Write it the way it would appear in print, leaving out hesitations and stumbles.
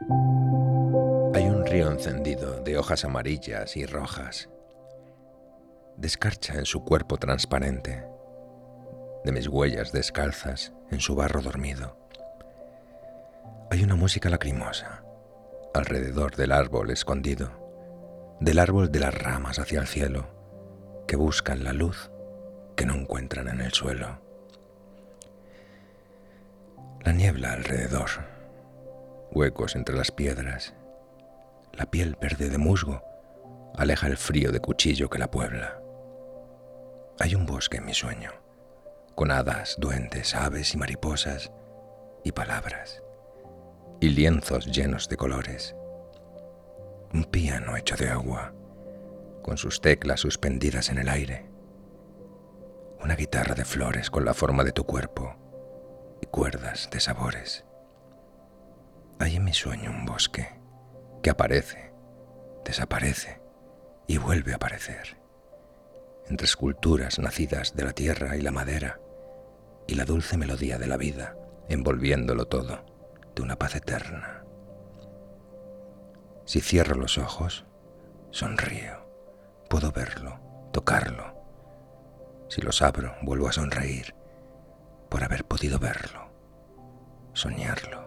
Hay un río encendido de hojas amarillas y rojas. Descarcha en su cuerpo transparente, de mis huellas descalzas en su barro dormido. Hay una música lacrimosa alrededor del árbol escondido, del árbol de las ramas hacia el cielo, que buscan la luz que no encuentran en el suelo. La niebla alrededor, huecos entre las piedras, la piel verde de musgo aleja el frío de cuchillo que la puebla. Hay un bosque en mi sueño, con hadas, duendes, aves y mariposas, y palabras, y lienzos llenos de colores. Un piano hecho de agua, con sus teclas suspendidas en el aire. Una guitarra de flores con la forma de tu cuerpo y cuerdas de sabores. Hay en mi sueño un bosque que aparece, desaparece y vuelve a aparecer, entre esculturas nacidas de la tierra y la madera, y la dulce melodía de la vida, envolviéndolo todo de una paz eterna. Si cierro los ojos, sonrío, puedo verlo, tocarlo. Si los abro, vuelvo a sonreír por haber podido verlo, soñarlo.